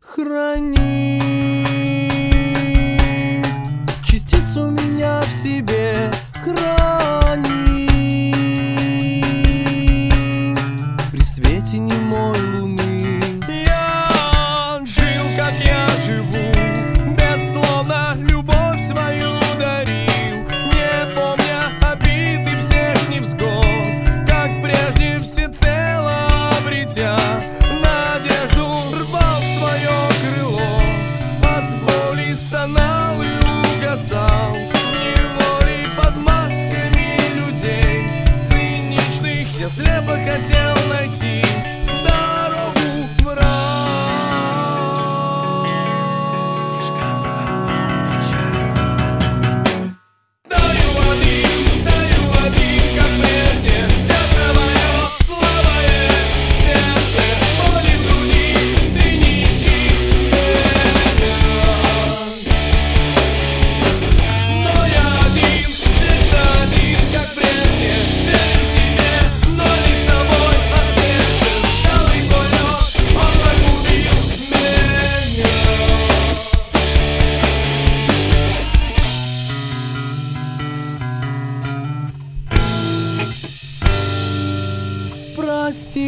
Храни частицу меня в себе, храни при свете немой луны. Я жил, как я живу, бессловно любовь свою дарил, не помня обид и всех невзгод, как прежде всецело обретя надежду, рвал свое крыло, от боли стонал и угасал, неволей под масками людей циничных я слепо хотел найти дорогу в рай. Лишь камни печаль. Таю один, как прежде, сердце мое, слабое сердце, боли в груди, ты не ищи меня. Но я один, вечно один, как прежде, верен себе, но лишь тобой отвержен. Белый твой лед, он погубил меня. Прости,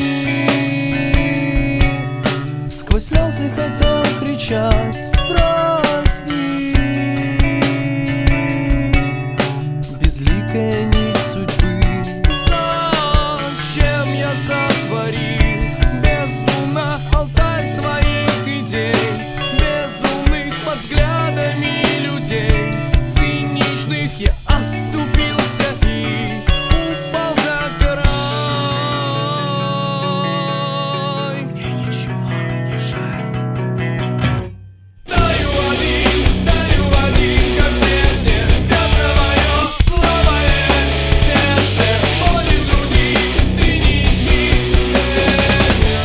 сквозь слезы хотел кричать, прости, безликая нить судьбы. Зачем я сотворил бездумно алтарь своих идей, безумных под взглядами людей циничных я оступился и упал за край. Мне ничего не жаль. Таю один, как прежде, сердце мое, слабое сердце, боли в груди, ты не ищи меня.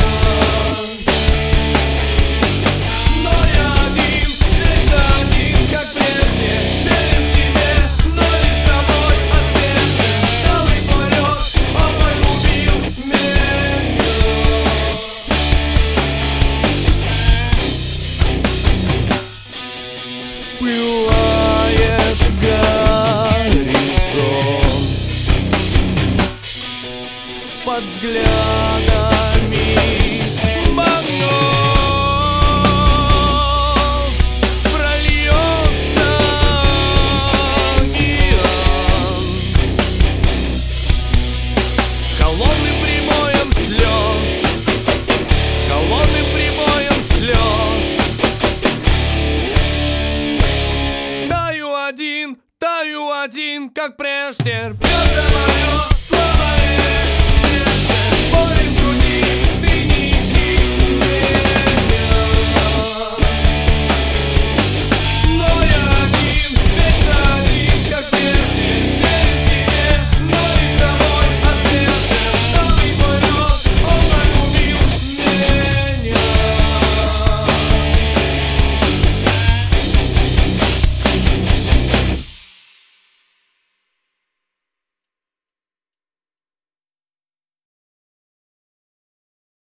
Но я один, вечно один, как прежде, верен себе, но лишь тобой отвержен. Белый твой лед, он погубил меня. Пылает горизонт под взглядами богов, прольется океан холодным прибоем слез, холодным прибоем слез. Таю один, как прежде, сердце мое.